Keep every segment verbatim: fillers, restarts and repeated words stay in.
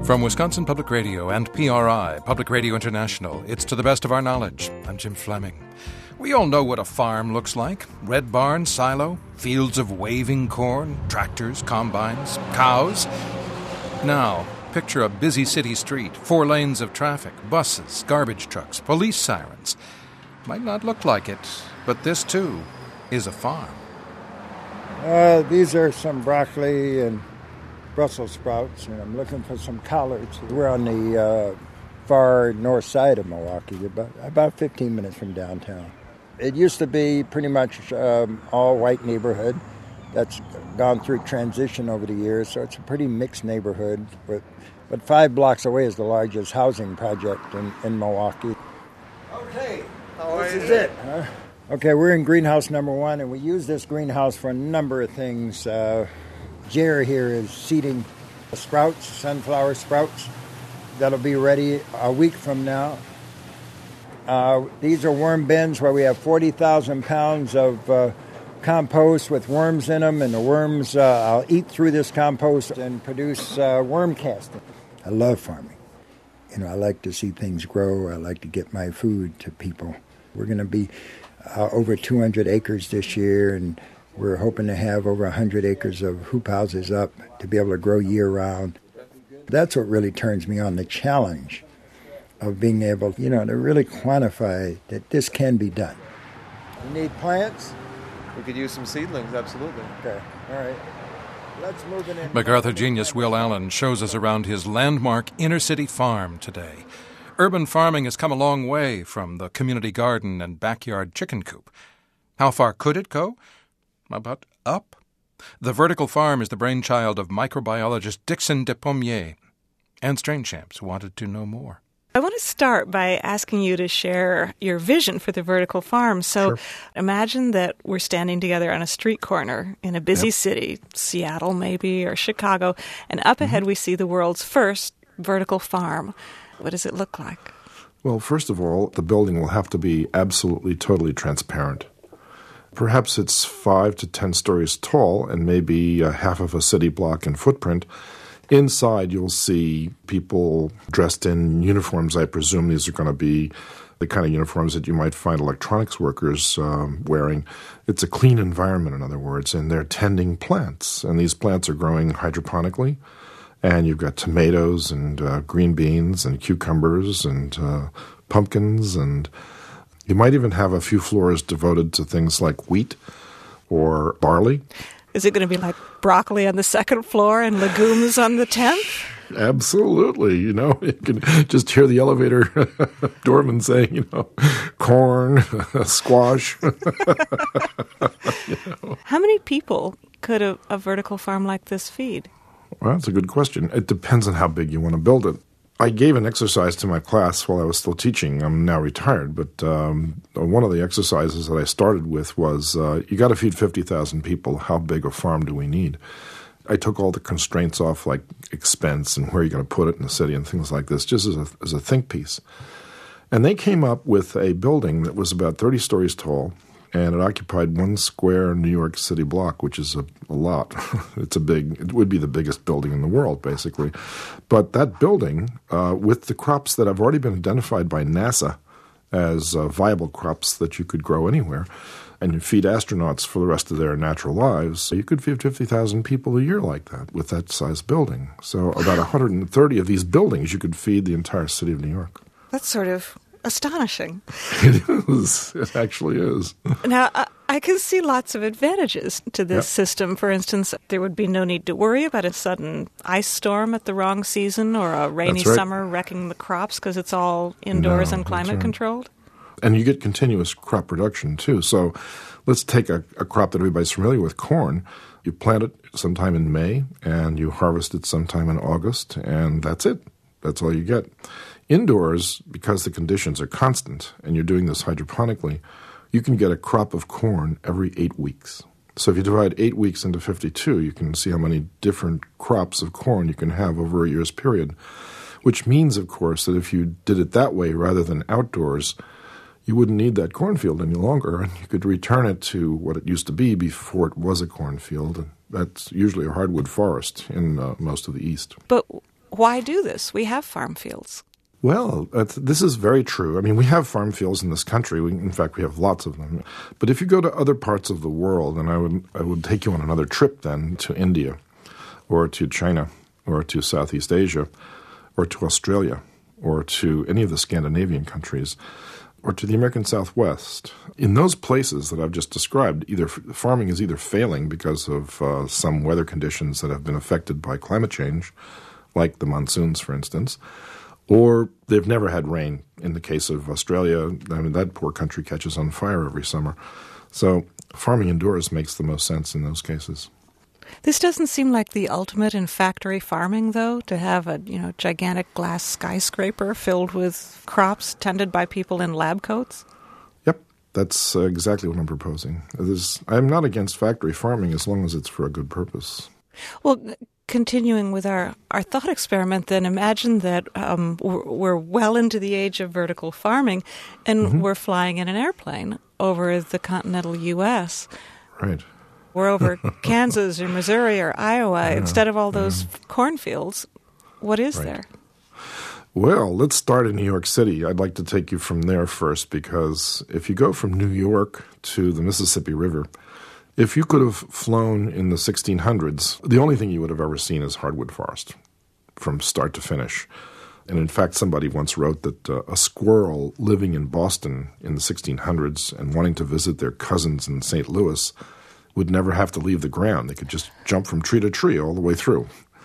From Wisconsin Public Radio and P R I, Public Radio International, it's To the Best of Our Knowledge. I'm Jim Fleming. We all know what a farm looks like. Red barn, silo, fields of waving corn, tractors, combines, cows. Now, picture a busy city street, four lanes of traffic, buses, garbage trucks, police sirens. Might not look like it, but this, too, is a farm. Uh, these are some broccoli and Brussels sprouts, and I'm looking for some collards. We're on the uh, far north side of Milwaukee, about, about fifteen minutes from downtown. It used to be pretty much um, all-white neighborhood. That's gone through transition over the years, so it's a pretty mixed neighborhood. But, but five blocks away is the largest housing project in, in Milwaukee. Okay, this is it. Huh? Okay, we're in greenhouse number one, and we use this greenhouse for a number of things. Uh, Jer here is seeding sprouts, sunflower sprouts. That'll be ready a week from now. Uh, these are worm bins where we have forty thousand pounds of uh, compost with worms in them, and the worms, uh, I'll eat through this compost and produce uh, worm casting. I love farming. You know, I like to see things grow. I like to get my food to people. We're going to be uh, over two hundred acres this year, and we're hoping to have over one hundred acres of hoop houses up to be able to grow year-round. That's what really turns me on, the challenge of being able, you know, to really quantify that this can be done. You need plants? We could use some seedlings, absolutely. Okay, all right. Let's move it in. MacArthur genius Will Allen shows us around his landmark inner-city farm today. Urban farming has come a long way from the community garden and backyard chicken coop. How far could it go? About up? The vertical farm is the brainchild of microbiologist Dixon Despommier. Anne Strainchamps wanted to know more. I want to start by asking you to share your vision for the vertical farm. So sure. Imagine that we're standing together on a street corner in a busy yep. city, Seattle maybe, or Chicago, and up mm-hmm. ahead we see the world's first vertical farm. What does it look like? Well, first of all, the building will have to be absolutely, totally transparent. Perhaps it's five to ten stories tall and maybe uh, half of a city block in footprint. Inside, you'll see people dressed in uniforms. I presume these are going to be the kind of uniforms that you might find electronics workers um, wearing. It's a clean environment, in other words, and they're tending plants. And these plants are growing hydroponically. And you've got tomatoes and uh, green beans and cucumbers and uh, pumpkins. And you might even have a few floors devoted to things like wheat or barley. Is it going to be like broccoli on the second floor and legumes on the tenth? Absolutely. You know, you can just hear the elevator doorman saying, you know, corn, squash. you know. How many people could a, a vertical farm like this feed? Well, that's a good question. It depends on how big you want to build it. I gave an exercise to my class while I was still teaching. I'm now retired, but um, one of the exercises that I started with was, uh, you got to feed fifty thousand people. How big a farm do we need? I took all the constraints off, like expense and where you're going to put it in the city and things like this, just as a, as a think piece. And they came up with a building that was about thirty stories tall, and it occupied one square New York City block, which is a, a lot. It's a big, it would be the biggest building in the world, basically. But that building, uh, with the crops that have already been identified by NASA as uh, viable crops that you could grow anywhere, and you feed astronauts for the rest of their natural lives, you could feed fifty thousand people a year like that with that size building. So about one hundred thirty of these buildings, you could feed the entire city of New York. That's sort of astonishing. It is. It actually is. Now, I, I can see lots of advantages to this yep. system. For instance, there would be no need to worry about a sudden ice storm at the wrong season or a rainy right. summer wrecking the crops because it's all indoors no, and climate right. controlled. And you get continuous crop production, too. So let's take a, a crop that everybody's familiar with, corn. You plant it sometime in May, and you harvest it sometime in August, and that's it. That's all you get. Indoors, because the conditions are constant, and you're doing this hydroponically, you can get a crop of corn every eight weeks. So if you divide eight weeks into fifty-two, you can see how many different crops of corn you can have over a year's period, which means, of course, that if you did it that way rather than outdoors, you wouldn't need that cornfield any longer, and you could return it to what it used to be before it was a cornfield. And that's usually a hardwood forest in uh, most of the East. But why do this? We have farm fields. Well, that's, this is very true. I mean, we have farm fields in this country. We, in fact, we have lots of them. But if you go to other parts of the world, and I would I would take you on another trip then to India or to China or to Southeast Asia or to Australia or to any of the Scandinavian countries or to the American Southwest. In those places that I've just described, either farming is either failing because of uh, some weather conditions that have been affected by climate change, like the monsoons, for instance, or they've never had rain. In the case of Australia, I mean, that poor country catches on fire every summer. So farming indoors makes the most sense in those cases. This doesn't seem like the ultimate in factory farming, though, to have a you know gigantic glass skyscraper filled with crops tended by people in lab coats. Yep, that's uh, exactly what I'm proposing. There's, I'm not against factory farming as long as it's for a good purpose. Well, continuing with our, our thought experiment, then imagine that um, we're, we're well into the age of vertical farming, and mm-hmm. we're flying in an airplane over the continental U S Right. We're over Kansas or Missouri or Iowa. Yeah, instead of all those yeah. cornfields, what is right. there? Well, let's start in New York City. I'd like to take you from there first, because if you go from New York to the Mississippi River, if you could have flown in the sixteen hundreds, the only thing you would have ever seen is hardwood forest from start to finish. And in fact, somebody once wrote that uh, a squirrel living in Boston in the sixteen hundreds and wanting to visit their cousins in Saint Louis would never have to leave the ground. They could just jump from tree to tree all the way through.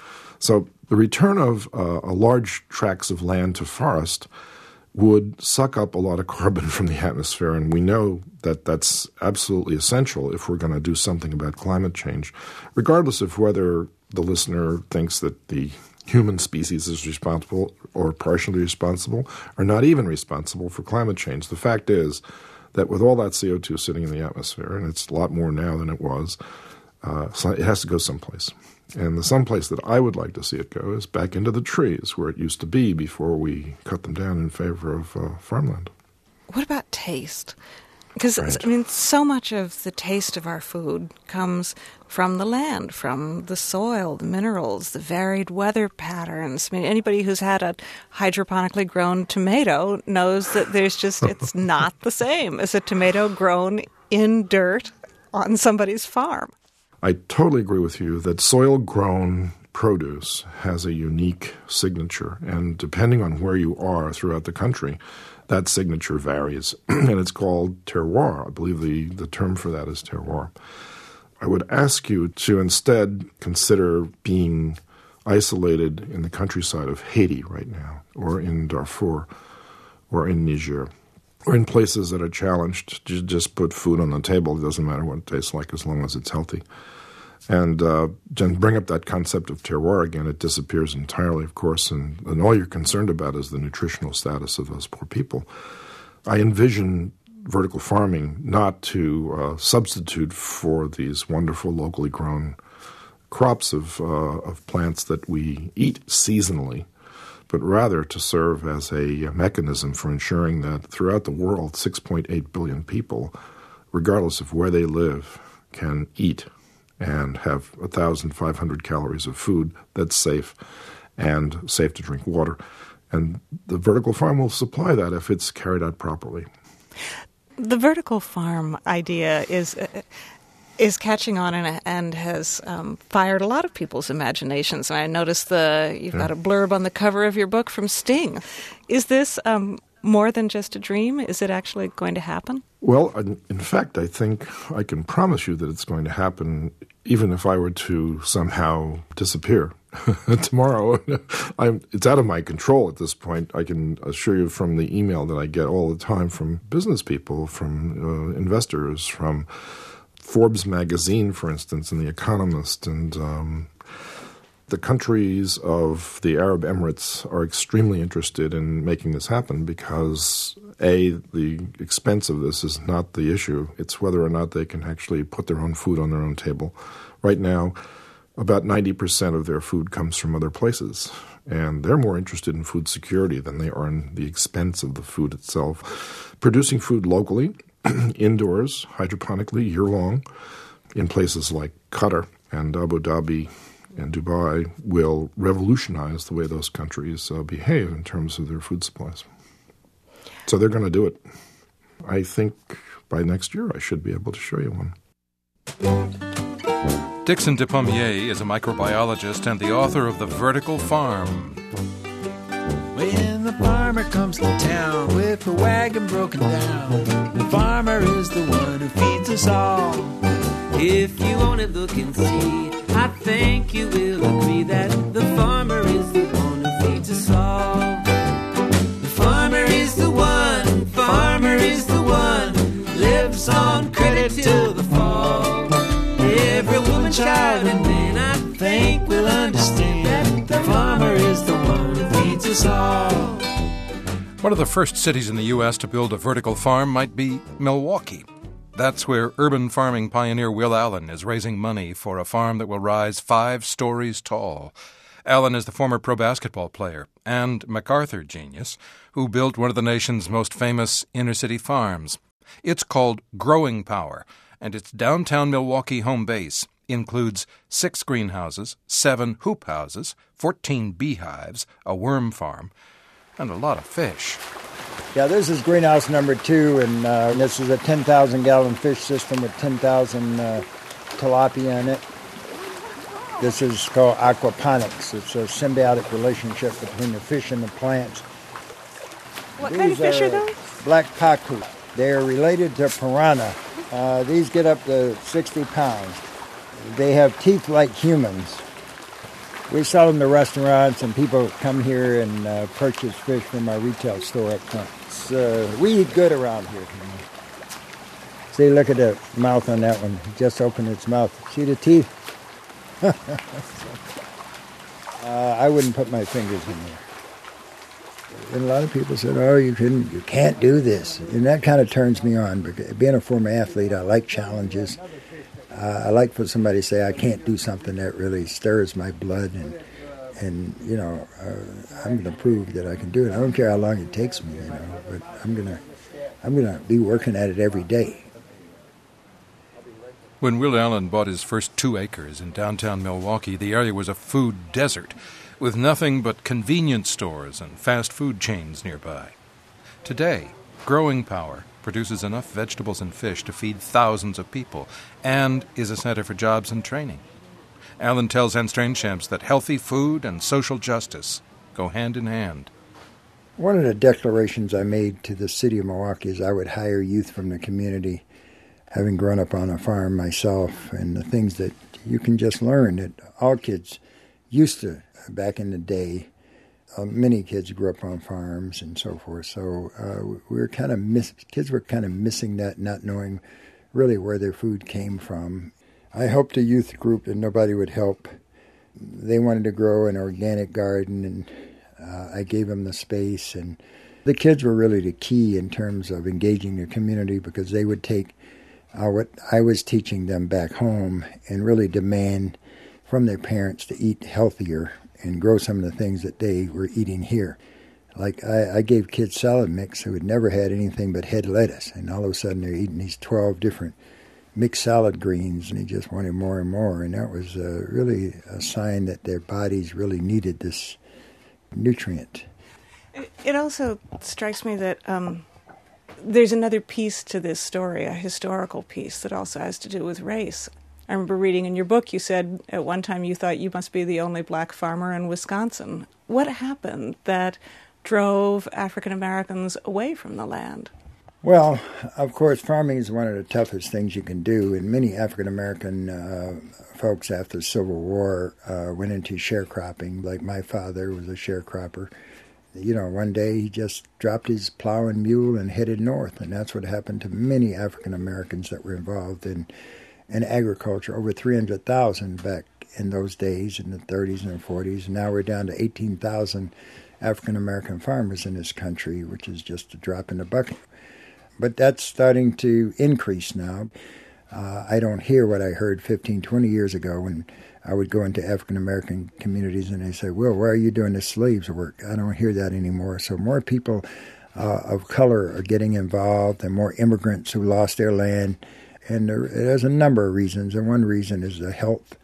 So the return of uh, a large tracts of land to forest would suck up a lot of carbon from the atmosphere, and we know that that's absolutely essential if we're going to do something about climate change, regardless of whether the listener thinks that the human species is responsible or partially responsible or not even responsible for climate change. The fact is that with all that C O two sitting in the atmosphere, and it's a lot more now than it was, uh, so it has to go someplace. And the someplace that I would like to see it go is back into the trees where it used to be before we cut them down in favor of uh, farmland. What about taste? Because, right. I mean, so much of the taste of our food comes from the land, from the soil, the minerals, the varied weather patterns. I mean, anybody who's had a hydroponically grown tomato knows that there's just, it's not the same as a tomato grown in dirt on somebody's farm. I totally agree with you that soil-grown produce has a unique signature, and depending on where you are throughout the country, that signature varies, and it's called terroir. I believe the, the term for that is terroir. I would ask you to instead consider being isolated in the countryside of Haiti right now, or in Darfur, or in Niger, or in places that are challenged to just put food on the table. It doesn't matter what it tastes like as long as it's healthy. And uh, bring up that concept of terroir again. It disappears entirely, of course, and, and all you're concerned about is the nutritional status of those poor people. I envision vertical farming not to uh, substitute for these wonderful locally grown crops of, uh, of plants that we eat seasonally, but rather to serve as a mechanism for ensuring that throughout the world, six point eight billion people, regardless of where they live, can eat and have one thousand five hundred calories of food that's safe and safe to drink water. And the vertical farm will supply that if it's carried out properly. The vertical farm idea is uh, is catching on and, and has um, fired a lot of people's imaginations. And I noticed the you've yeah. got a blurb on the cover of your book from Sting. Is this um, more than just a dream? Is it actually going to happen? Well, in fact, I think I can promise you that it's going to happen even if I were to somehow disappear tomorrow. I'm, it's out of my control at this point. I can assure you from the email that I get all the time from business people, from uh, investors, from Forbes magazine, for instance, and The Economist, and um, the countries of the Arab Emirates are extremely interested in making this happen because, A, the expense of this is not the issue. It's whether or not they can actually put their own food on their own table. Right now, about ninety percent of their food comes from other places, and they're more interested in food security than they are in the expense of the food itself. Producing food locally, indoors, hydroponically, year-long, in places like Qatar and Abu Dhabi and Dubai will revolutionize the way those countries uh, behave in terms of their food supplies. So they're going to do it. I think by next year I should be able to show you one. Dixon Despommier is a microbiologist and the author of The Vertical Farm. When the farmer comes to town with a wagon broken down, the farmer is the one who feeds us all. If you only look and see, I think you will agree that the farmer is the one who feeds us all. The farmer is the one, farmer is the one, lives on credit till the fall. Every woman, child, and man, I think will understand that the farmer is the one who feeds us all. One of the first cities in the U S to build a vertical farm might be Milwaukee. That's where urban farming pioneer Will Allen is raising money for a farm that will rise five stories tall. Allen is the former pro basketball player and MacArthur genius who built one of the nation's most famous inner-city farms. It's called Growing Power, and its downtown Milwaukee home base includes six greenhouses, seven hoop houses, fourteen beehives, a worm farm, and a lot of fish. Yeah, this is greenhouse number two, and uh, this is a ten thousand gallon fish system with ten thousand uh, tilapia in it. This is called aquaponics. It's a symbiotic relationship between the fish and the plants. What These kind of fish are, are those? Black pacu. They are related to piranha. Uh, these get up to sixty pounds. They have teeth like humans. We sell them to restaurants, and people come here and uh, purchase fish from our retail store up front. It's, uh, we eat good around here. See, look at the mouth on that one. It just opened its mouth. See the teeth? uh, I wouldn't put my fingers in there. And a lot of people said, oh, you couldn't, you can't do this. And that kind of turns me on. Because being a former athlete, I like challenges. Uh, I like for somebody to say I can't do something that really stirs my blood, and and you know uh, I'm going to prove that I can do it. I don't care how long it takes me, you know, but I'm gonna I'm gonna be working at it every day. When Will Allen bought his first two acres in downtown Milwaukee, the area was a food desert, with nothing but convenience stores and fast food chains nearby. Today, Growing Power produces enough vegetables and fish to feed thousands of people, and is a center for jobs and training. Allen tells Anne Strainchamps that healthy food and social justice go hand in hand. One of the declarations I made to the city of Milwaukee is I would hire youth from the community, having grown up on a farm myself, and the things that you can just learn that all kids used to back in the day. Uh, many kids grew up on farms and so forth, so uh, we were kind of miss. Kids were kind of missing that, not knowing really where their food came from. I helped a youth group that nobody would help. They wanted to grow an organic garden, and uh, I gave them the space. And the kids were really the key in terms of engaging the community, because they would take uh, what I was teaching them back home and really demand from their parents to eat healthier and grow some of the things that they were eating here. Like I, I gave kids salad mix who had never had anything but head lettuce, and all of a sudden they're eating these twelve different mixed salad greens, and they just wanted more and more, and that was uh, really a sign that their bodies really needed this nutrient. It also strikes me that um, there's another piece to this story, a historical piece that also has to do with race. I remember reading in your book, you said at one time you thought you must be the only black farmer in Wisconsin. What happened that drove African Americans away from the land? Well, of course, farming is one of the toughest things you can do, and many African American uh, folks after the Civil War uh, went into sharecropping. Like my father was a sharecropper. You know, one day he just dropped his plow and mule and headed north, and that's what happened to many African Americans that were involved in in agriculture, over three hundred thousand back in those days, in the thirties and the forties. And now we're down to eighteen thousand African-American farmers in this country, which is just a drop in the bucket. But that's starting to increase now. Uh, I don't hear what I heard fifteen, twenty years ago when I would go into African-American communities and they say, well, why are you doing this slaves work? I don't hear that anymore. So more people uh, of color are getting involved, and more immigrants who lost their land. And there, there's a number of reasons, and one reason is the health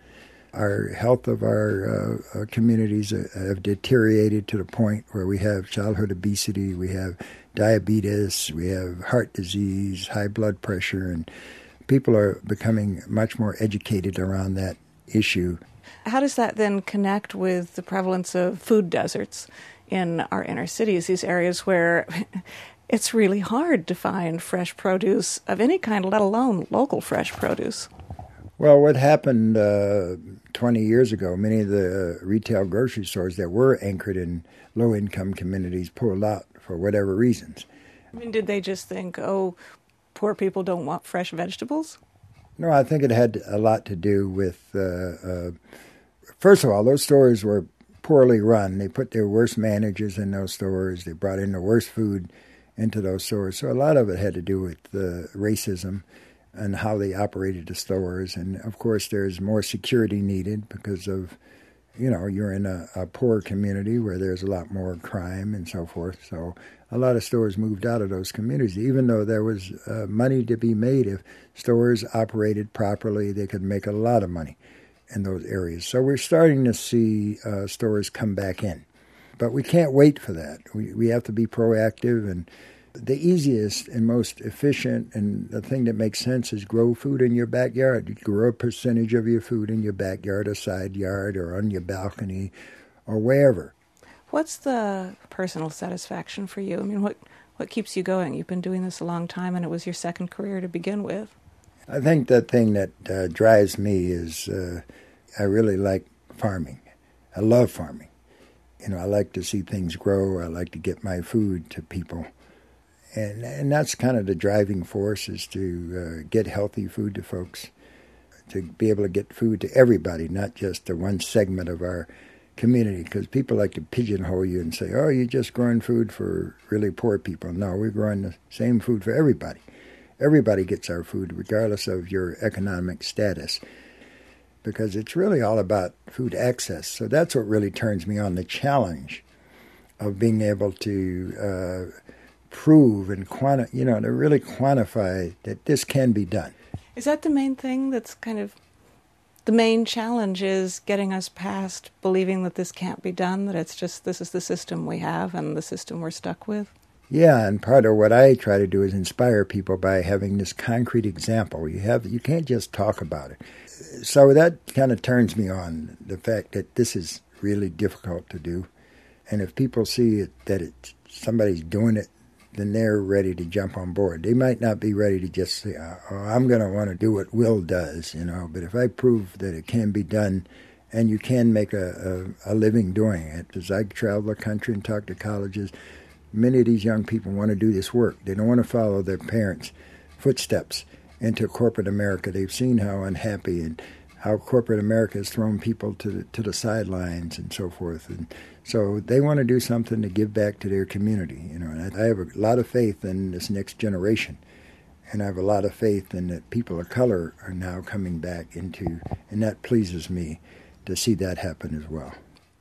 Our health of our uh, uh, communities uh, have deteriorated to the point where we have childhood obesity, we have diabetes, we have heart disease, high blood pressure, and people are becoming much more educated around that issue. How does that then connect with the prevalence of food deserts in our inner cities, these areas where it's really hard to find fresh produce of any kind, let alone local fresh produce? Well, what happened uh, twenty years ago, many of the retail grocery stores that were anchored in low-income communities pulled out for whatever reasons. I mean, did they just think, oh, poor people don't want fresh vegetables? No, I think it had a lot to do with, uh, uh, first of all, those stores were poorly run. They put their worst managers in those stores. They brought in the worst food into those stores. So a lot of it had to do with uh, racism and how they operated the stores. And, of course, there's more security needed because of, you know, you're in a, a poor community where there's a lot more crime and so forth. So a lot of stores moved out of those communities, even though there was uh, money to be made. If stores operated properly, they could make a lot of money in those areas. So we're starting to see uh, stores come back in. But we can't wait for that. We, we have to be proactive, and the easiest and most efficient and the thing that makes sense is grow food in your backyard. You grow a percentage of your food in your backyard, a side yard, or on your balcony, or wherever. What's the personal satisfaction for you? I mean, what, what keeps you going? You've been doing this a long time, and it was your second career to begin with. I think the thing that uh, drives me is uh, I really like farming. I love farming. You know, I like to see things grow. I like to get my food to people. And and that's kind of the driving force, is to uh, get healthy food to folks, to be able to get food to everybody, not just to one segment of our community, because people like to pigeonhole you and say, oh, you're just growing food for really poor people. No, we're growing the same food for everybody. Everybody gets our food, regardless of your economic status, because it's really all about food access. So that's what really turns me on, the challenge of being able to uh, prove and quanti- you know, to really quantify that this can be done. Is that the main thing that's kind of the main challenge, is getting us past believing that this can't be done, that it's just this is the system we have and the system we're stuck with? Yeah, and part of what I try to do is inspire people by having this concrete example. You have you can't just talk about it. So that kind of turns me on, the fact that this is really difficult to do. And if people see it, that it, somebody's doing it, then they're ready to jump on board. They might not be ready to just say, oh, I'm going to want to do what Will does, you know. But if I prove that it can be done and you can make a, a, a living doing it, as I travel the country and talk to colleges, many of these young people want to do this work. They don't want to follow their parents' footsteps into corporate America. They've seen how unhappy and how corporate America has thrown people to the, to the sidelines and so forth. And so they want to do something to give back to their community. You know, and I have a lot of faith in this next generation, and I have a lot of faith in that people of color are now coming back into, and that pleases me to see that happen as well.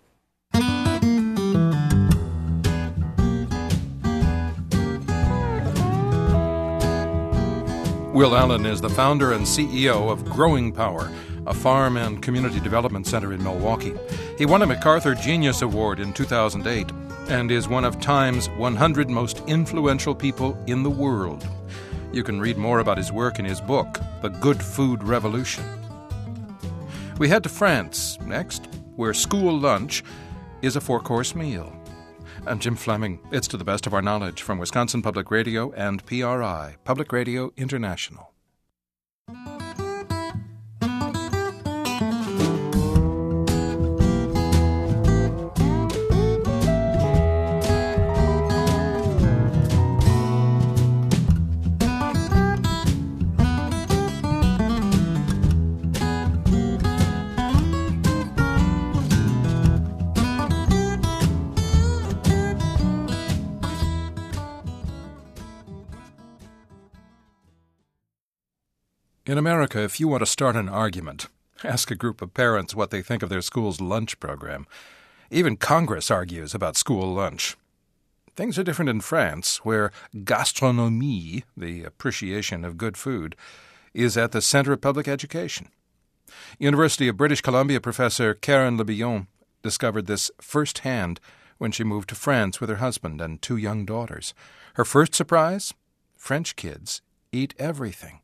Will Allen is the founder and C E O of Growing Power, a farm and community development center in Milwaukee. He won a MacArthur Genius Award in two thousand eight and is one of Time's one hundred most influential people in the world. You can read more about his work in his book, The Good Food Revolution. We head to France next, where school lunch is a four-course meal. I'm Jim Fleming. It's To the Best of Our Knowledge from Wisconsin Public Radio and P R I, Public Radio International. In America, if you want to start an argument, ask a group of parents what they think of their school's lunch program. Even Congress argues about school lunch. Things are different in France, where gastronomie, the appreciation of good food, is at the center of public education. University of British Columbia professor Karen Le Billon discovered this firsthand when she moved to France with her husband and two young daughters. Her first surprise? French kids eat everything.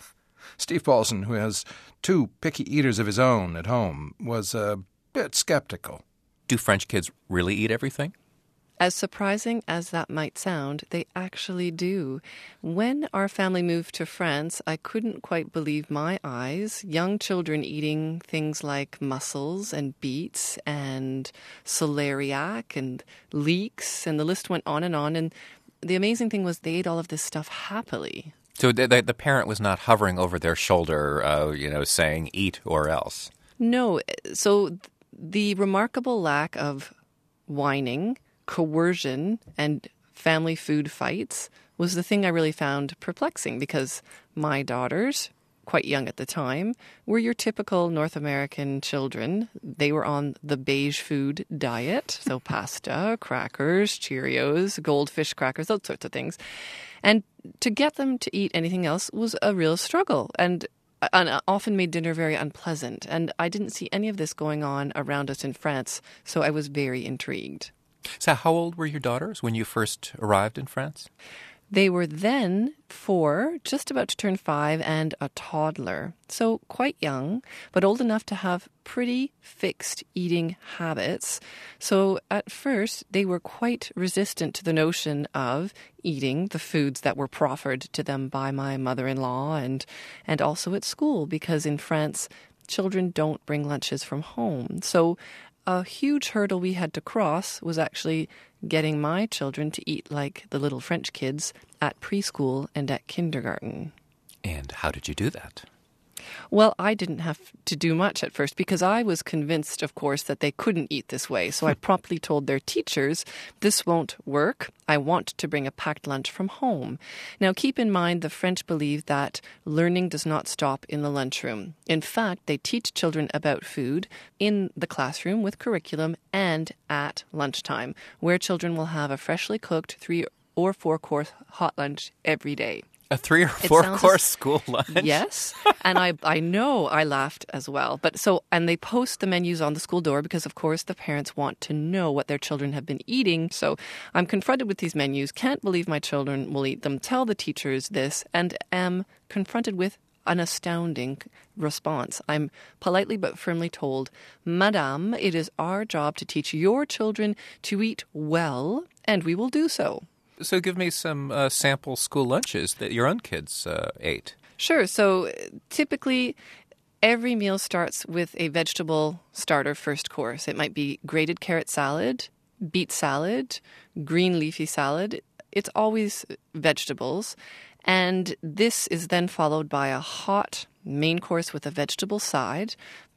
Steve Paulson, who has two picky eaters of his own at home, was a bit skeptical. Do French kids really eat everything? As surprising as that might sound, they actually do. When our family moved to France, I couldn't quite believe my eyes. Young children eating things like mussels and beets and celeriac and leeks, and the list went on and on. And the amazing thing was they ate all of this stuff happily. So the, the, the parent was not hovering over their shoulder, uh, you know, saying eat or else. No. So th- the remarkable lack of whining, coercion, and family food fights was the thing I really found perplexing, because my daughters, quite young at the time, were your typical North American children. They were on the beige food diet, so pasta, crackers, Cheerios, goldfish crackers, those sorts of things. And to get them to eat anything else was a real struggle, and and often made dinner very unpleasant. And I didn't see any of this going on around us in France, so I was very intrigued. So how old were your daughters when you first arrived in France? They were then four, just about to turn five, and a toddler. So quite young, but old enough to have pretty fixed eating habits. So at first, they were quite resistant to the notion of eating the foods that were proffered to them by my mother-in-law and, and also at school, because in France, children don't bring lunches from home. So a huge hurdle we had to cross was actually getting my children to eat like the little French kids at preschool and at kindergarten. And how did you do that? Well, I didn't have to do much at first, because I was convinced, of course, that they couldn't eat this way. So I promptly told their teachers, this won't work. I want to bring a packed lunch from home. Now, keep in mind, the French believe that learning does not stop in the lunchroom. In fact, they teach children about food in the classroom with curriculum and at lunchtime, where children will have a freshly cooked three or four course hot lunch every day. A three or four course school lunch? Yes. And I I know I laughed as well. But so, and they post the menus on the school door because, of course, the parents want to know what their children have been eating. So I'm confronted with these menus, can't believe my children will eat them, tell the teachers this, and am confronted with an astounding response. I'm politely but firmly told, Madame, it is our job to teach your children to eat well, and we will do so. So give me some uh, sample school lunches that your own kids uh, ate. Sure. So typically, every meal starts with a vegetable starter first course. It might be grated carrot salad, beet salad, green leafy salad. It's always vegetables. And this is then followed by a hot main course with a vegetable side.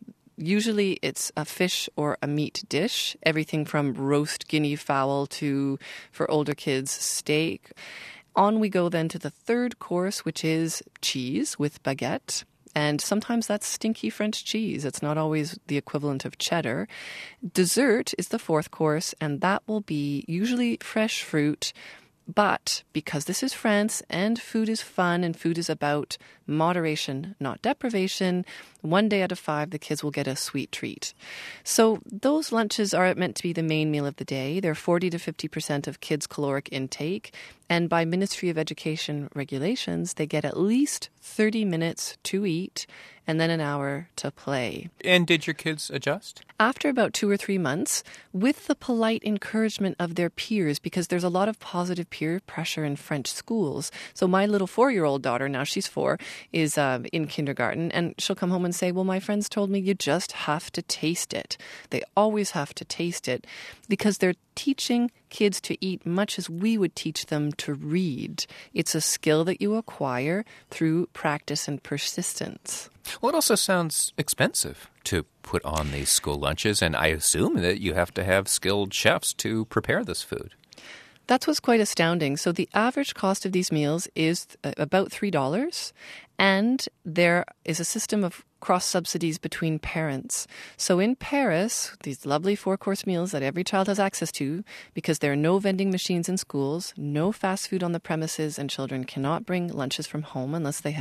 Usually it's a fish or a meat dish, everything from roast guinea fowl to, for older kids, steak. On we go then to the third course, which is cheese with baguette. And sometimes that's stinky French cheese. It's not always the equivalent of cheddar. Dessert is the fourth course, and that will be usually fresh fruit. But because this is France and food is fun and food is about moderation, not deprivation, one day out of five, the kids will get a sweet treat. So those lunches are meant to be the main meal of the day. They're forty to fifty percent of kids' caloric intake. And by Ministry of Education regulations, they get at least thirty minutes to eat and then an hour to play. And did your kids adjust? After about two or three months, with the polite encouragement of their peers, because there's a lot of positive peer pressure in French schools. So my little four-year-old daughter, now she's four, is uh, in kindergarten, and she'll come home and say, well, my friends told me you just have to taste it. They always have to taste it, because they're teaching kids to eat much as we would teach them to read. It's a skill that you acquire through practice and persistence. Well, it also sounds expensive to put on these school lunches, and I assume that you have to have skilled chefs to prepare this food. That's what's quite astounding. So the average cost of these meals is about three dollars, and there is a system of cross-subsidies between parents. So in Paris, these lovely four-course meals that every child has access to, because there are no vending machines in schools, no fast food on the premises, and children cannot bring lunches from home unless they have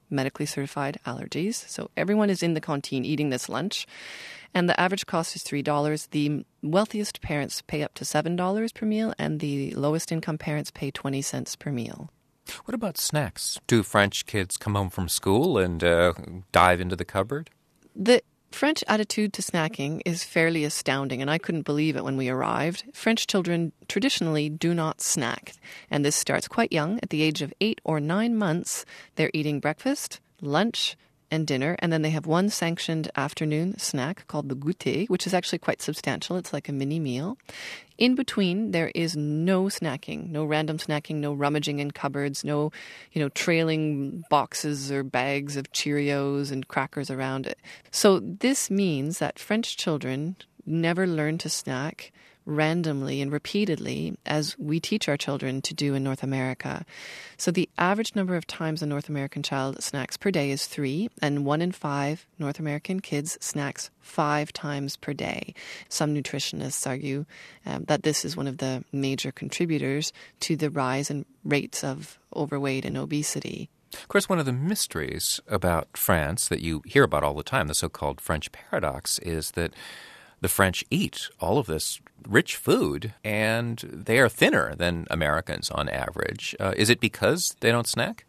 medically certified allergies. So everyone is in the canteen eating this lunch. And the average cost is three dollars. The wealthiest parents pay up to seven dollars per meal, and the lowest income parents pay twenty cents per meal. What about snacks? Do French kids come home from school and uh, dive into the cupboard? The French attitude to snacking is fairly astounding, and I couldn't believe it when we arrived. French children traditionally do not snack, and this starts quite young. At the age of eight or nine months, they're eating breakfast, lunch, and dinner, and then they have one sanctioned afternoon snack called the goûter, which is actually quite substantial. It's like a mini meal. In between, there is no snacking, no random snacking, no rummaging in cupboards, no, you know, trailing boxes or bags of Cheerios and crackers around it. So this means that French children never learn to snack randomly and repeatedly as we teach our children to do in North America. So the average number of times a North American child snacks per day is three, and one in five North American kids snacks five times per day. Some nutritionists argue um, that this is one of the major contributors to the rise in rates of overweight and obesity. Of course, one of the mysteries about France that you hear about all the time, the so-called French paradox, is that the French eat all of this rich food, and they are thinner than Americans on average. Uh, is it because they don't snack?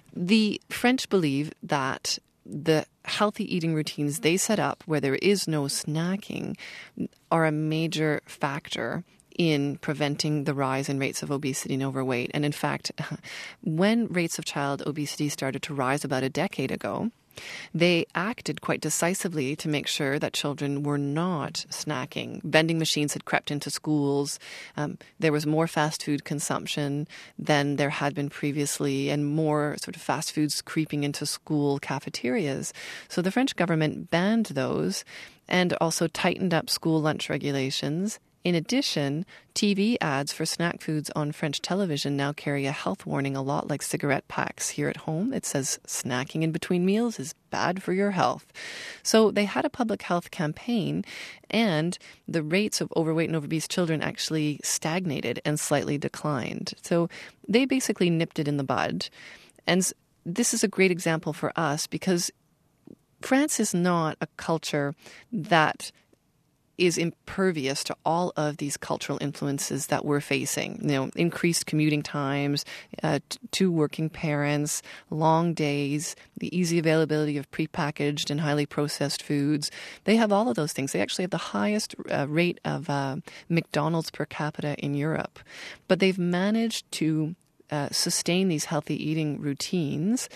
The French believe that the healthy eating routines they set up where there is no snacking are a major factor in preventing the rise in rates of obesity and overweight. And in fact, when rates of child obesity started to rise about a decade ago, they acted quite decisively to make sure that children were not snacking. Vending machines had crept into schools. Um, there was more fast food consumption than there had been previously, and more sort of fast foods creeping into school cafeterias. So the French government banned those and also tightened up school lunch regulations. In addition, T V ads for snack foods on French television now carry a health warning a lot like cigarette packs here at home. It says snacking in between meals is bad for your health. So they had a public health campaign, and the rates of overweight and obese children actually stagnated and slightly declined. So they basically nipped it in the bud. And this is a great example for us because France is not a culture that is impervious to all of these cultural influences that we're facing. You know, increased commuting times, uh, t- two working parents, long days, the easy availability of prepackaged and highly processed foods. They have all of those things. They actually have the highest uh, rate of uh, McDonald's per capita in Europe. But they've managed to uh, sustain these healthy eating routines,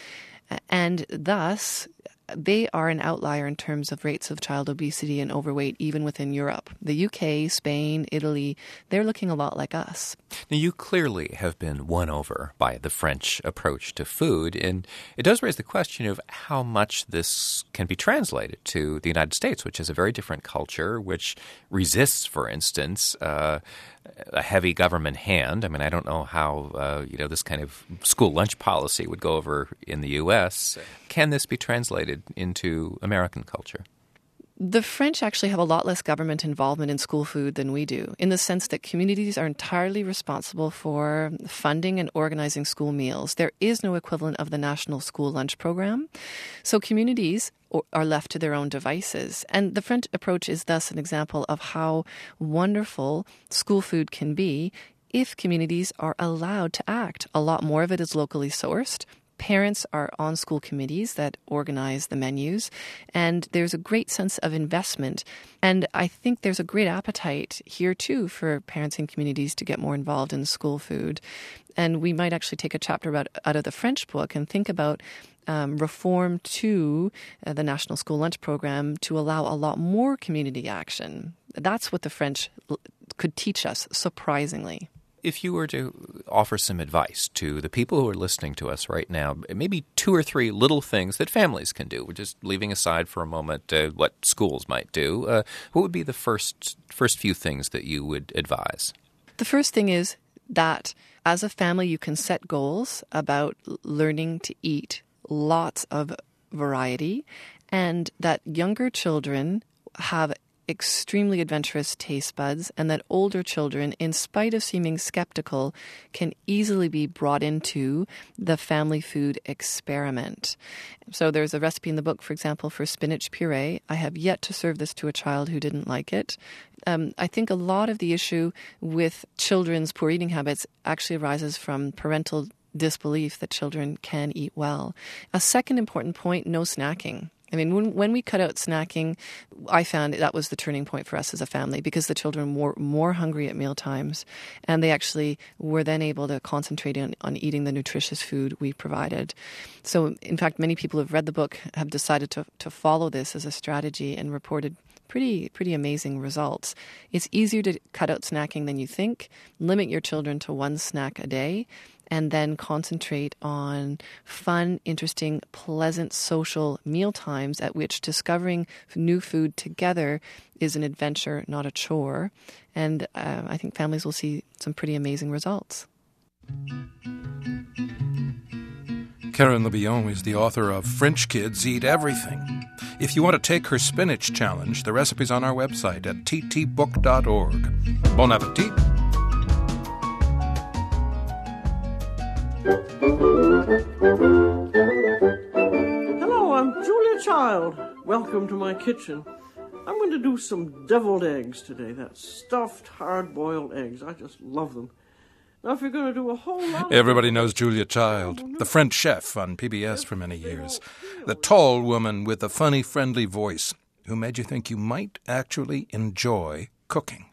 and thus they are an outlier in terms of rates of child obesity and overweight, even within Europe. The U K, Spain, Italy, they're looking a lot like us. Now, you clearly have been won over by the French approach to food, and it does raise the question of how much this can be translated to the United States, which is a very different culture, which resists, for instance, uh, a heavy government hand. I mean, I don't know how, uh, you know, this kind of school lunch policy would go over in the U S. Can this be translated into American culture? The French actually have a lot less government involvement in school food than we do, in the sense that communities are entirely responsible for funding and organizing school meals. There is no equivalent of the National School Lunch Program. So communities are left to their own devices. And the French approach is thus an example of how wonderful school food can be if communities are allowed to act. A lot more of it is locally sourced. Parents are on school committees that organize the menus, and there's a great sense of investment. And I think there's a great appetite here, too, for parents and communities to get more involved in school food. And we might actually take a chapter about, out of the French book and think about um, reform to uh, the National School Lunch Program to allow a lot more community action. That's what the French l- could teach us, surprisingly. If you were to offer some advice to the people who are listening to us right now, maybe two or three little things that families can do, we're just leaving aside for a moment uh, what schools might do, uh, what would be the first first few things that you would advise? The first thing is that as a family, you can set goals about learning to eat lots of variety, and that younger children have extremely adventurous taste buds, and that older children, in spite of seeming skeptical, can easily be brought into the family food experiment. So there's a recipe in the book, for example, for spinach puree. I have yet to serve this to a child who didn't like it. Um, I think a lot of the issue with children's poor eating habits actually arises from parental disbelief that children can eat well. A second important point, no snacking. I mean, when, when we cut out snacking, I found that was the turning point for us as a family, because the children were more hungry at meal times, and they actually were then able to concentrate on, on eating the nutritious food we provided. So, in fact, many people who have read the book have decided to, to follow this as a strategy and reported pretty pretty amazing results. It's easier to cut out snacking than you think. Limit your children to one snack a day, and then concentrate on fun, interesting, pleasant social meal times at which discovering new food together is an adventure, not a chore. And uh, I think families will see some pretty amazing results. Karen LeBihan is the author of French Kids Eat Everything. If you want to take her spinach challenge, the recipe's on our website at t t book dot org. Bon appetit! Hello, I'm Julia Child. Welcome to my kitchen. I'm going to do some deviled eggs today. That's stuffed, hard-boiled eggs. I just love them. Now, if you're going to do a whole lot... Everybody knows Julia Child, the French chef on P B S for many years. The tall woman with the funny, friendly voice who made you think you might actually enjoy cooking.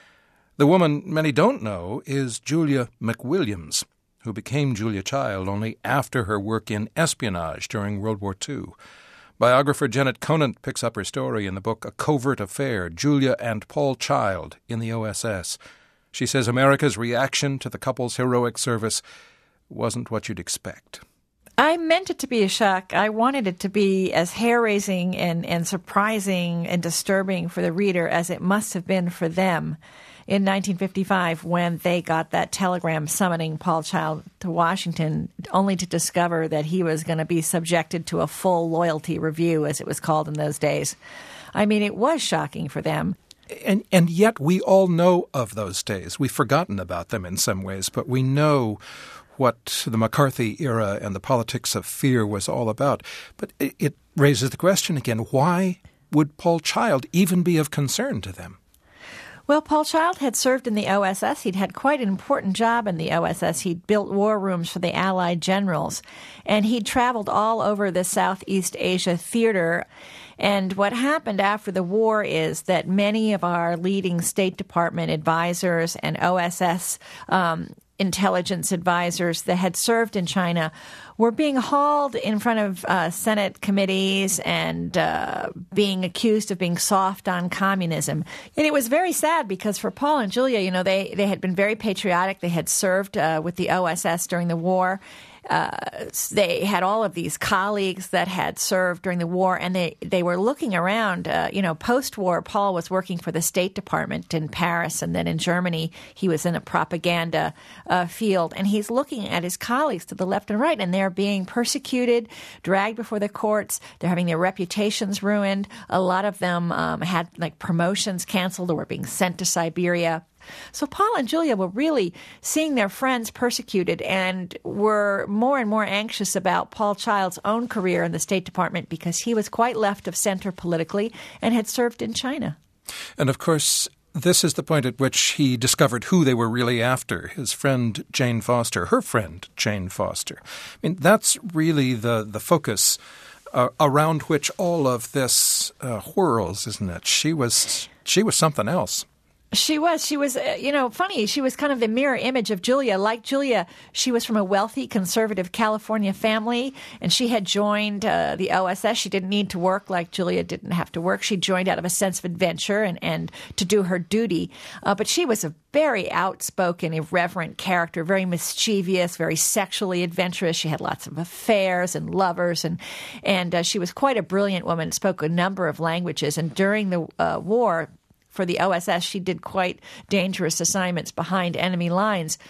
The woman many don't know is Julia McWilliams, who became Julia Child only after her work in espionage during World War Two. Biographer Janet Conant picks up her story in the book A Covert Affair, Julia and Paul Child in the O S S. She says America's reaction to the couple's heroic service wasn't what you'd expect. I meant it to be a shock. I wanted it to be as hair-raising and, and surprising and disturbing for the reader as it must have been for them in nineteen fifty-five when they got that telegram summoning Paul Child to Washington, only to discover that he was going to be subjected to a full loyalty review, as it was called in those days. I mean, it was shocking for them. And and yet we all know of those days. We've forgotten about them in some ways, but we know what the McCarthy era and the politics of fear was all about. But it, it raises the question again, why would Paul Child even be of concern to them? Well, Paul Child had served in the O S S. He'd had quite an important job in the O S S. He'd built war rooms for the Allied generals, and he'd traveled all over the Southeast Asia theater. And what happened after the war is that many of our leading State Department advisors and O S S um, intelligence advisors that had served in China were being hauled in front of uh, Senate committees and uh, being accused of being soft on communism. And it was very sad because for Paul and Julia, you know, they, they had been very patriotic. They had served uh, with the O S S during the war. Uh, they had all of these colleagues that had served during the war, and they, they were looking around. Uh, you know, post-war, Paul was working for the State Department in Paris, and then in Germany, he was in a propaganda uh, field. And he's looking at his colleagues to the left and right, and they're being persecuted, dragged before the courts. They're having their reputations ruined. A lot of them um, had, like, promotions canceled or were being sent to Siberia. So Paul and Julia were really seeing their friends persecuted and were more and more anxious about Paul Child's own career in the State Department because he was quite left of center politically and had served in China. And of course, this is the point at which he discovered who they were really after, his friend Jane Foster, her friend Jane Foster. I mean, that's really the, the focus uh, around which all of this uh, whirls, isn't it? She was she was something else. She was. She was, uh, you know, funny. She was kind of the mirror image of Julia. Like Julia, she was from a wealthy, conservative California family, and she had joined uh, the O S S. She didn't need to work like Julia didn't have to work. She joined out of a sense of adventure and, and to do her duty. Uh, but she was a very outspoken, irreverent character, very mischievous, very sexually adventurous. She had lots of affairs and lovers, and, and uh, she was quite a brilliant woman, spoke a number of languages. And during the uh, war, for the O S S, she did quite dangerous assignments behind enemy lines.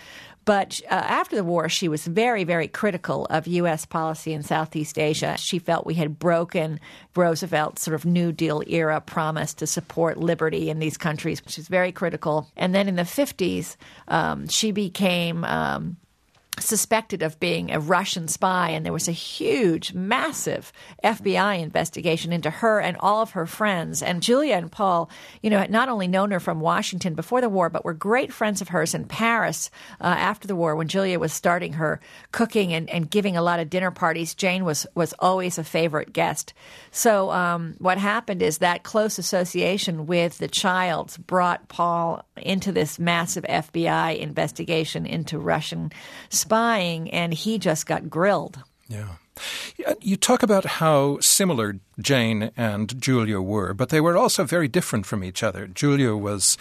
But uh, after the war, she was very, very critical of U S policy in Southeast Asia. She felt we had broken Roosevelt's sort of New Deal era promise to support liberty in these countries. She was very critical. And then in the fifties, um, she became Um, suspected of being a Russian spy, and there was a huge, massive F B I investigation into her and all of her friends. And Julia and Paul, you know, had not only known her from Washington before the war, but were great friends of hers in Paris uh, after the war when Julia was starting her cooking and, and giving a lot of dinner parties. Jane was, was always a favorite guest. So um, what happened is that close association with the Childs brought Paul into this massive F B I investigation into Russian spying, and he just got grilled. Yeah. You talk about how similar Jane and Julia were, but they were also very different from each other. Julia was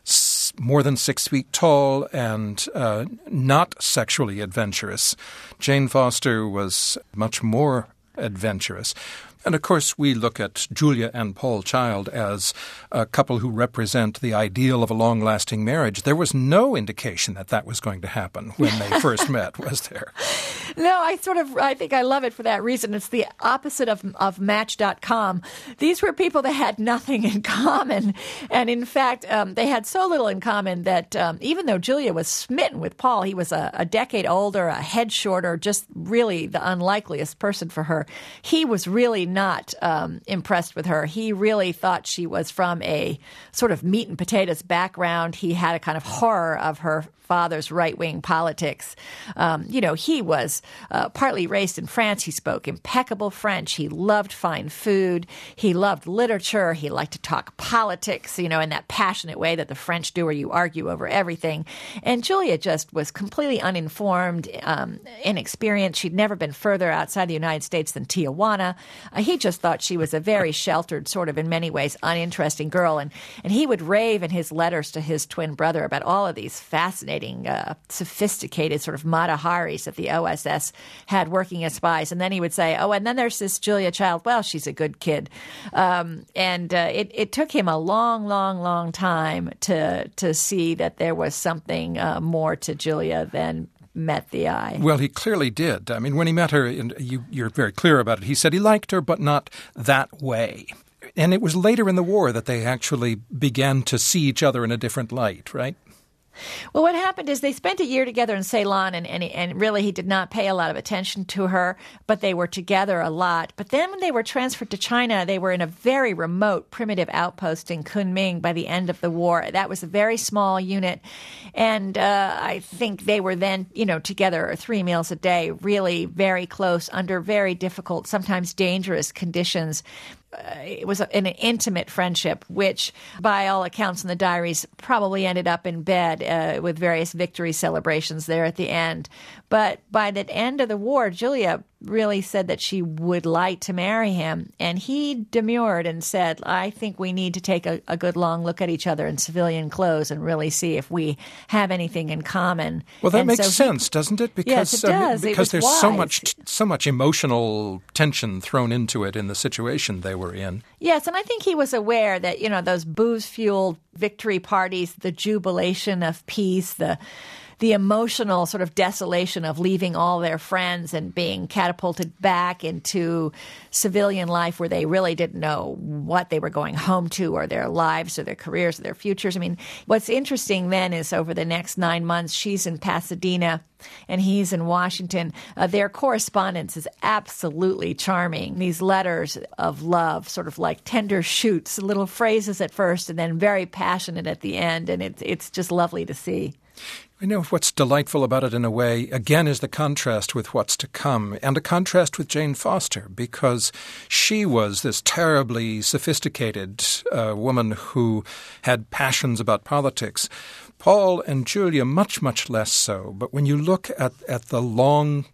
more than six feet tall and uh, not sexually adventurous. Jane Foster was much more adventurous. And, of course, we look at Julia and Paul Child as a couple who represent the ideal of a long-lasting marriage. There was no indication that that was going to happen when they first met, was there? No, I sort of, I think I love it for that reason. It's the opposite of, of Match dot com. These were people that had nothing in common. And, in fact, um, they had so little in common that um, even though Julia was smitten with Paul, he was a, a decade older, a head shorter, just really the unlikeliest person for her. He was really not um, impressed with her. He really thought she was from a sort of meat and potatoes background. He had a kind of horror of her father's right-wing politics. Um, you know, he was uh, partly raised in France. He spoke impeccable French. He loved fine food. He loved literature. He liked to talk politics, you know, in that passionate way that the French do where you argue over everything. And Julia just was completely uninformed, um, inexperienced. She'd never been further outside the United States than Tijuana. Uh, he just thought she was a very sheltered, sort of in many ways uninteresting girl. And, and he would rave in his letters to his twin brother about all of these fascinating Uh, sophisticated sort of Mata Haris that the O S S had working as spies. And then he would say, oh, and then there's this Julia Child. Well, she's a good kid. Um, and uh, it, it took him a long, long, long time to to see that there was something uh, more to Julia than met the eye. Well, he clearly did. I mean, when he met her, and you, you're very clear about it, he said he liked her, but not that way. And it was later in the war that they actually began to see each other in a different light, right? Well, what happened is they spent a year together in Ceylon, and, and, and really he did not pay a lot of attention to her, but they were together a lot. But then when they were transferred to China, they were in a very remote, primitive outpost in Kunming by the end of the war. That was a very small unit, and uh, I think they were then, you know, together three meals a day, really very close, under very difficult, sometimes dangerous conditions. Uh, it was an intimate friendship, which, by all accounts in the diaries, probably ended up in bed uh, with various victory celebrations there at the end. But by the end of the war, Julia really said that she would like to marry him. And he demurred and said, I think we need to take a, a good long look at each other in civilian clothes and really see if we have anything in common. Well, that and makes so sense, he, doesn't it? Because, yes, it does. Um, because it there's wise. so much so much emotional tension thrown into it in the situation they were in. Yes, and I think he was aware that, you know, those booze-fueled victory parties, the jubilation of peace, the the emotional sort of desolation of leaving all their friends and being catapulted back into civilian life where they really didn't know what they were going home to, or their lives or their careers or their futures. I mean, what's interesting then is over the next nine months, she's in Pasadena and he's in Washington. Uh, their correspondence is absolutely charming. These letters of love, sort of like tender shoots, little phrases at first and then very passionate at the end. And it's it's just lovely to see. I know what's delightful about it in a way, again, is the contrast with what's to come, and a contrast with Jane Foster, because she was this terribly sophisticated uh, woman who had passions about politics. Paul and Julia, much, much less so. But when you look at, at the long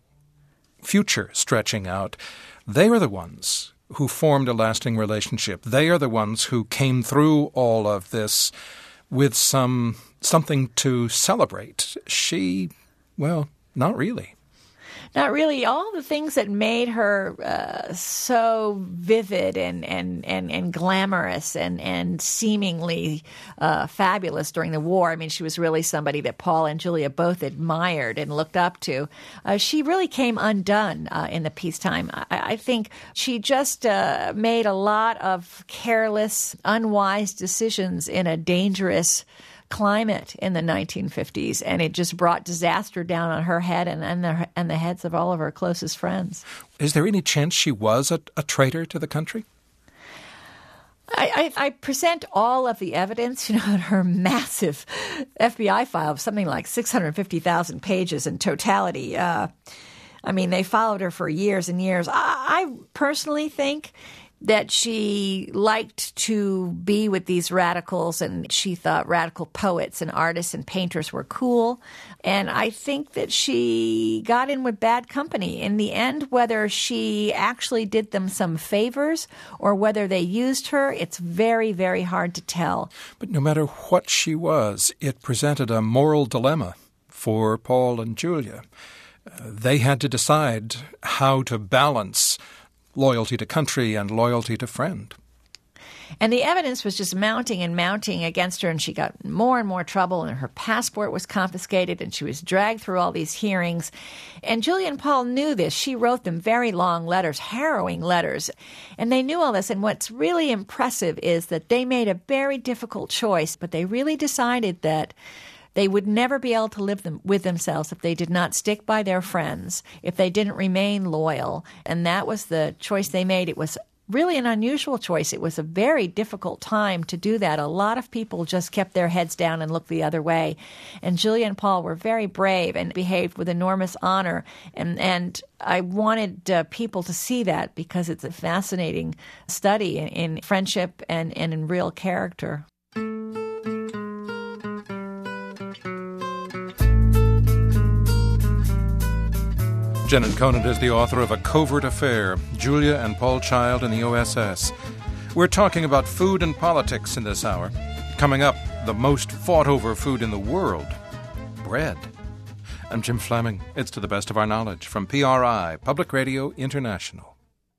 future stretching out, they were the ones who formed a lasting relationship. They are the ones who came through all of this with some something to celebrate. She, well, not really. Not really. All the things that made her uh, so vivid and, and, and, and glamorous and, and seemingly uh, fabulous during the war. I mean, she was really somebody that Paul and Julia both admired and looked up to. Uh, she really came undone uh, in the peacetime. I, I think she just uh, made a lot of careless, unwise decisions in a dangerous climate in the nineteen fifties, and it just brought disaster down on her head and, and, the, and the heads of all of her closest friends. Is there any chance she was a, a traitor to the country? I, I, I present all of the evidence, you know, in her massive F B I file of something like six hundred fifty thousand pages in totality. Uh, I mean, they followed her for years and years. I, I personally think that she liked to be with these radicals, and she thought radical poets and artists and painters were cool. And I think that she got in with bad company. In the end, whether she actually did them some favors or whether they used her, it's very, very hard to tell. But no matter what she was, it presented a moral dilemma for Paul and Julia. Uh, they had to decide how to balance loyalty to country and loyalty to friend. And the evidence was just mounting and mounting against her, and she got more and more trouble, and her passport was confiscated, and she was dragged through all these hearings. And Julia and Paul knew this. She wrote them very long letters, harrowing letters, and they knew all this. And what's really impressive is that they made a very difficult choice, but they really decided that they would never be able to live them with themselves if they did not stick by their friends, if they didn't remain loyal. And that was the choice they made. It was really an unusual choice. It was a very difficult time to do that. A lot of people just kept their heads down and looked the other way. And Julia and Paul were very brave and behaved with enormous honor. And, and I wanted uh, people to see that because it's a fascinating study in, in friendship and, and in real character. Janet Conant is the author of A Covert Affair, Julia and Paul Child in the O S S. We're talking about food and politics in this hour. Coming up, the most fought-over food in the world, bread. I'm Jim Fleming. It's To the Best of Our Knowledge from P R I, Public Radio International.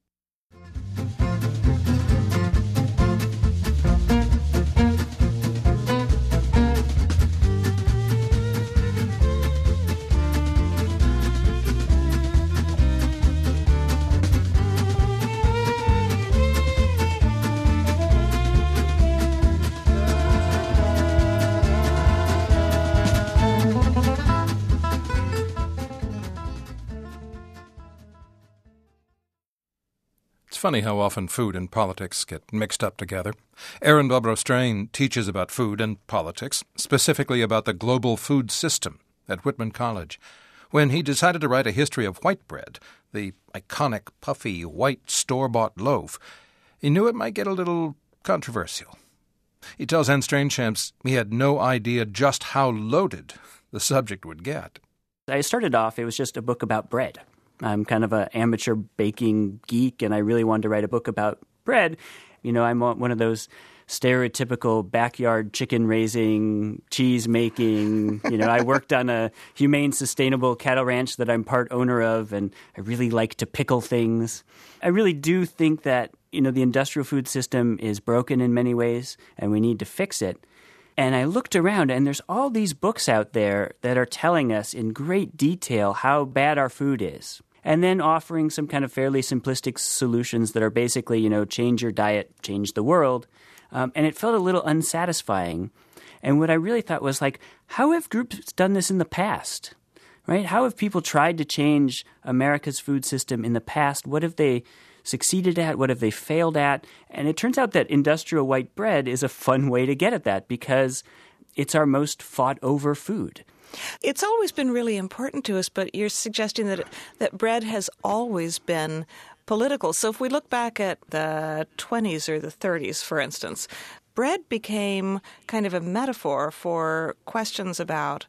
Funny how often food and politics get mixed up together. Aaron Bobrow-Strain teaches about food and politics, specifically about the global food system at Whitman College. When he decided to write a history of white bread, the iconic, puffy, white store-bought loaf, he knew it might get a little controversial. He tells Anne Strainchamps he had no idea just how loaded the subject would get. I started off, it was just a book about bread. I'm kind of an amateur baking geek, and I really wanted to write a book about bread. You know, I'm one of those stereotypical backyard chicken raising, cheese making. You know, I worked on a humane, sustainable cattle ranch that I'm part owner of, and I really like to pickle things. I really do think that, you know, the industrial food system is broken in many ways, and we need to fix it. And I looked around, and there's all these books out there that are telling us in great detail how bad our food is. And then offering some kind of fairly simplistic solutions that are basically, you know, change your diet, change the world. Um, and it felt a little unsatisfying. And what I really thought was like, how have groups done this in the past, right? How have people tried to change America's food system in the past? What have they succeeded at? What have they failed at? And it turns out that industrial white bread is a fun way to get at that because it's our most fought over food. It's always been really important to us, but you're suggesting that that bread has always been political. So if we look back at the twenties or the thirties, for instance, bread became kind of a metaphor for questions about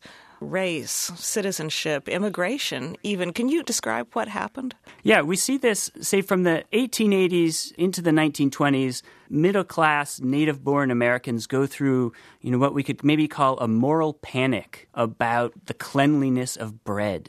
race, citizenship, immigration even. Can you describe what happened? Yeah, we see this, say, from the eighteen eighties into the nineteen twenties, middle-class, native-born Americans go through, you know, what we could maybe call a moral panic about the cleanliness of bread.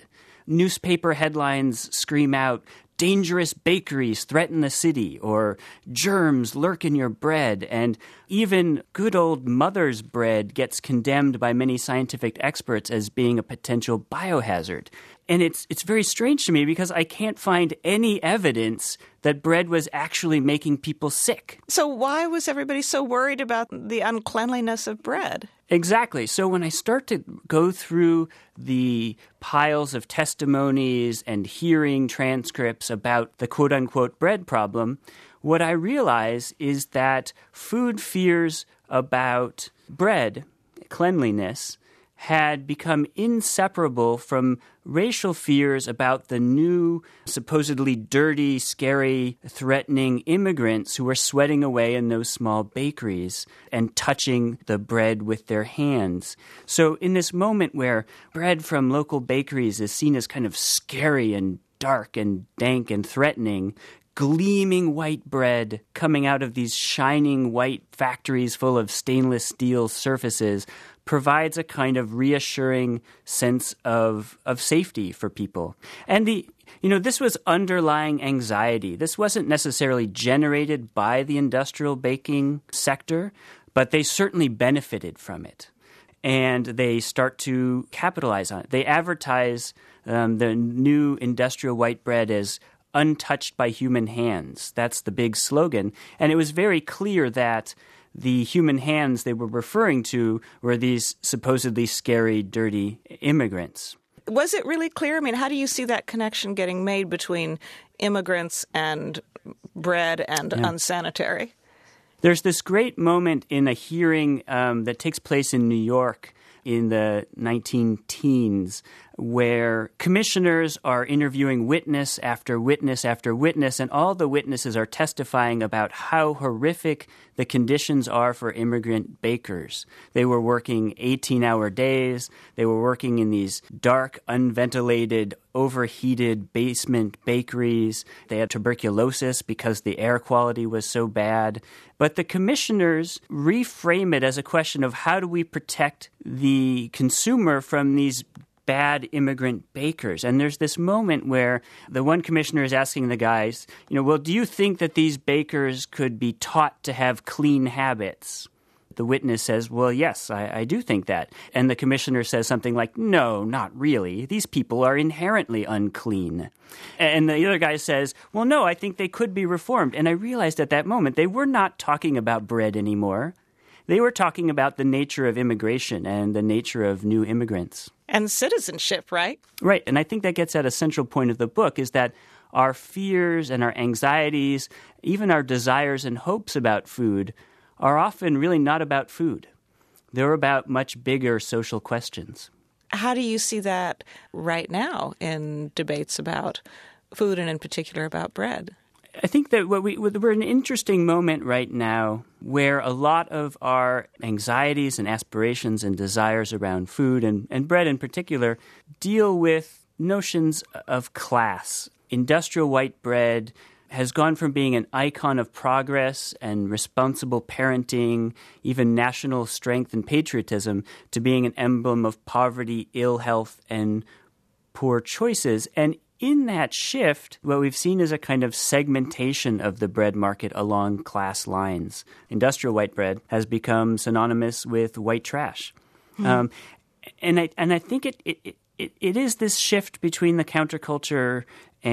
newspaper headlines scream out, dangerous bakeries threaten the city, or germs lurk in your bread, and even good old mother's bread gets condemned by many scientific experts as being a potential biohazard. And it's it's very strange to me because I can't find any evidence that bread was actually making people sick. So why was everybody so worried about the uncleanliness of bread? Exactly. So when I start to go through the piles of testimonies and hearing transcripts about the quote-unquote bread problem, what I realize is that food fears about bread, cleanliness, had become inseparable from racial fears about the new, supposedly dirty, scary, threatening immigrants who were sweating away in those small bakeries and touching the bread with their hands. So in this moment where bread from local bakeries is seen as kind of scary and dark and dank and threatening, gleaming white bread coming out of these shining white factories full of stainless steel surfaces provides a kind of reassuring sense of of safety for people. And the you know, this was underlying anxiety. This wasn't necessarily generated by the industrial baking sector, but they certainly benefited from it. And they start to capitalize on it. They advertise um, the new industrial white bread as untouched by human hands. That's the big slogan. And it was very clear that the human hands they were referring to were these supposedly scary, dirty immigrants. Was it really clear? I mean, how do you see that connection getting made between immigrants and bread and yeah. unsanitary? There's this great moment in a hearing um, that takes place in New York in the nineteen teens where commissioners are interviewing witness after witness after witness, and all the witnesses are testifying about how horrific the conditions are for immigrant bakers. They were working eighteen-hour days. They were working in these dark, unventilated, overheated basement bakeries. They had tuberculosis because the air quality was so bad. But the commissioners reframe it as a question of how do we protect the consumer from these bad immigrant bakers. And there's this moment where the one commissioner is asking the guys, you know, well, do you think that these bakers could be taught to have clean habits? The witness says, well, yes, I, I do think that. And the commissioner says something like, no, not really. These people are inherently unclean. And the other guy says, well, no, I think they could be reformed. And I realized at that moment they were not talking about bread anymore. They were talking about the nature of immigration and the nature of new immigrants. And citizenship, right? Right. And I think that gets at a central point of the book is that our fears and our anxieties, even our desires and hopes about food are often really not about food. They're about much bigger social questions. How do you see that right now in debates about food and in particular about bread? I think that what we, we're in an interesting moment right now where a lot of our anxieties and aspirations and desires around food and, and bread in particular deal with notions of class. Industrial white bread has gone from being an icon of progress and responsible parenting, even national strength and patriotism, to being an emblem of poverty, ill health, and poor choices. And in that shift, what we've seen is a kind of segmentation of the bread market along class lines. Industrial white bread has become synonymous with white trash. Hmm. Um, and I and I think it, it, it, it is this shift between the counterculture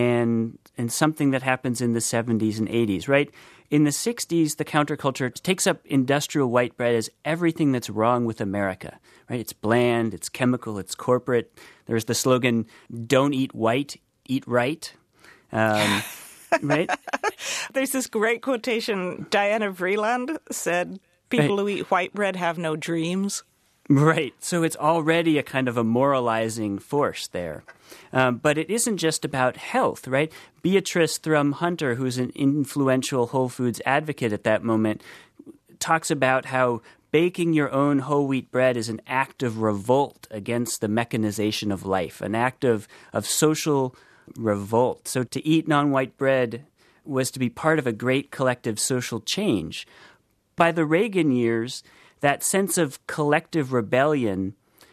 and and something that happens in the seventies and eighties, right? In the sixties, the counterculture takes up industrial white bread as everything that's wrong with America, right? It's bland, it's chemical, it's corporate. There's the slogan, don't eat white, eat right. Um, right? There's this great quotation. Diana Vreeland said, people right. who eat white bread have no dreams. Right. So it's already a kind of a moralizing force there. Um, but it isn't just about health, right? Beatrice Thrum Hunter, who's an influential Whole Foods advocate at that moment, talks about how baking your own whole wheat bread is an act of revolt against the mechanization of life, an act of, of social revolt. So to eat non-white bread was to be part of a great collective social change. By the Reagan years, that sense of collective rebellion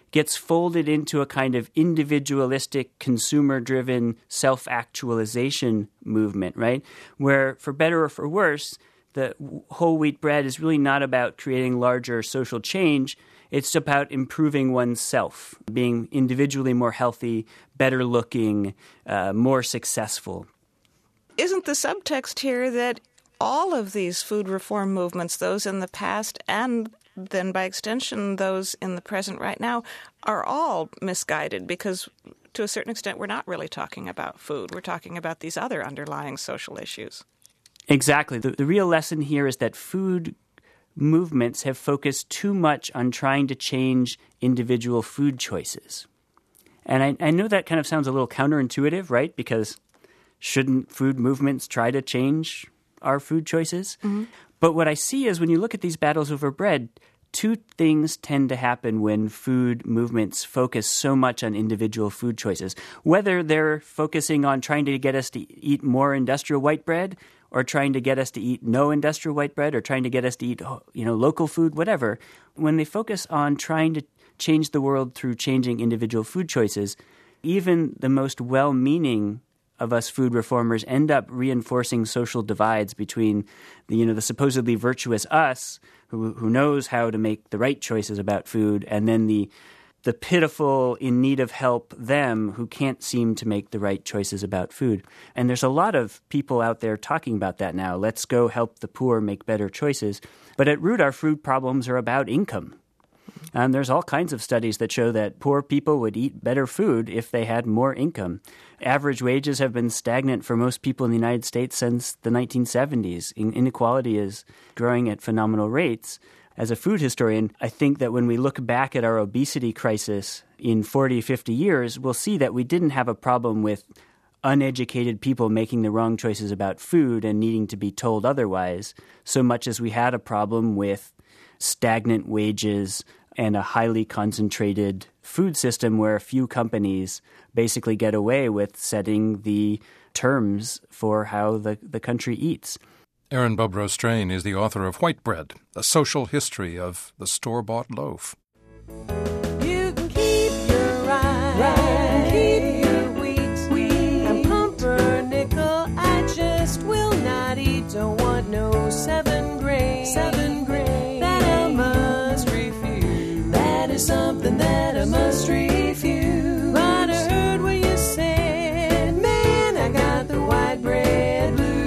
gets folded into a kind of individualistic, consumer-driven self-actualization movement, right? Where, for better or for worse, the whole wheat bread is really not about creating larger social change. It's about improving oneself, being individually more healthy, better looking, uh, more successful. Isn't the subtext here that all of these food reform movements, those in the past and then by extension those in the present right now, are all misguided because to a certain extent we're not really talking about food. We're talking about these other underlying social issues. Exactly. The, the real lesson here is that food movements have focused too much on trying to change individual food choices. And I, I know that kind of sounds a little counterintuitive, right? Because shouldn't food movements try to change our food choices? Mm-hmm. But what I see is when you look at these battles over bread, two things tend to happen when food movements focus so much on individual food choices. Whether they're focusing on trying to get us to eat more industrial white bread or trying to get us to eat no industrial white bread or trying to get us to eat, you know, local food, whatever, when they focus on trying to change the world through changing individual food choices, even the most well-meaning of us food reformers end up reinforcing social divides between the, you know, the supposedly virtuous us who who knows how to make the right choices about food, and then the the pitiful, in need of help them who can't seem to make the right choices about food. And there's a lot of people out there talking about that now. Let's go help the poor make better choices. But at root, our food problems are about income. And there's all kinds of studies that show that poor people would eat better food if they had more income. Average wages have been stagnant for most people in the United States since the nineteen seventies. Inequality is growing at phenomenal rates. As a food historian, I think that when we look back at our obesity crisis in forty, fifty years, we'll see that we didn't have a problem with uneducated people making the wrong choices about food and needing to be told otherwise, so much as we had a problem with stagnant wages and a highly concentrated food system where a few companies basically get away with setting the terms for how the, the country eats. Aaron Bobrow-Strain is the author of White Bread, A Social History of the Store-Bought Loaf. You can keep your rye, right. Keep your wheat, wheat. I'm pumpernickel, I just will not eat. Don't want no seven grain, seven grain. That I must refuse. That is something that I must refuse. But I heard what you said, man, I got the white bread blues.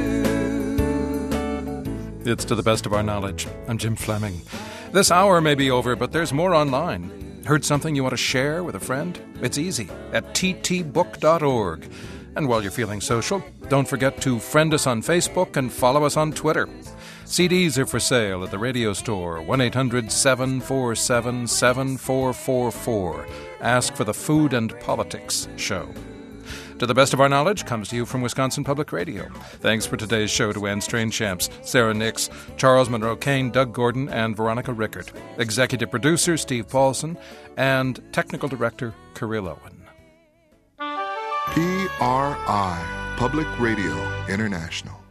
It's To the Best of Our Knowledge. I'm Jim Fleming. This hour may be over, but there's more online. Heard something you want to share with a friend? It's easy at t t book dot org. And while you're feeling social, don't forget to friend us on Facebook and follow us on Twitter. C Ds are for sale at the radio store, one eight hundred seven four seven seven four four four. Ask for the Food and Politics Show. To the Best of Our Knowledge comes to you from Wisconsin Public Radio. Thanks for today's show to Anne Strainchamps, Sarah Nix, Charles Monroe Kane, Doug Gordon, and Veronica Rickert. Executive producer Steve Paulson, and technical director Kirill Owen. P R I, Public Radio International.